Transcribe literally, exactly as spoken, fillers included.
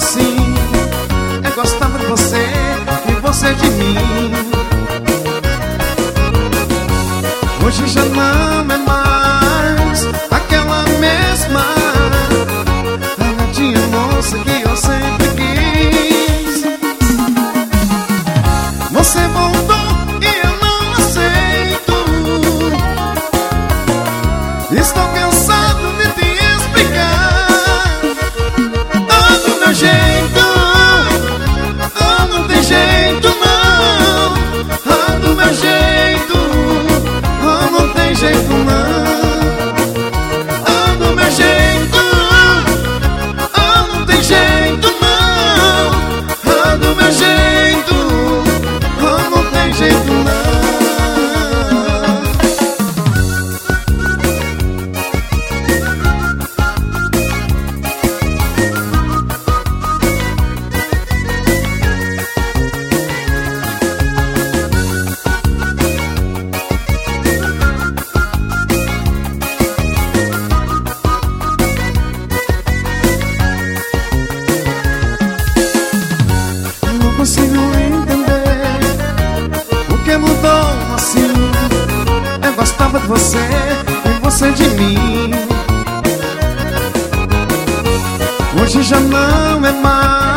assim. Eu gostava de você e você de mim. Hoje já não é mais aquela mesma gatinha moça que eu sempre quis. Você voltou e eu não aceito. Estou cansado de te explicar. Ah, do meu jeito, ah, não tem jeito não. Ah, do meu jeito, ah, não tem jeito não. Ah, do meu jeito, ah, não tem jeito não. Ah, do meu jeito, ah, não tem jeito não. Não consigo entender o que mudou assim. Eu gostava de você e você de mim. Hoje já não é mais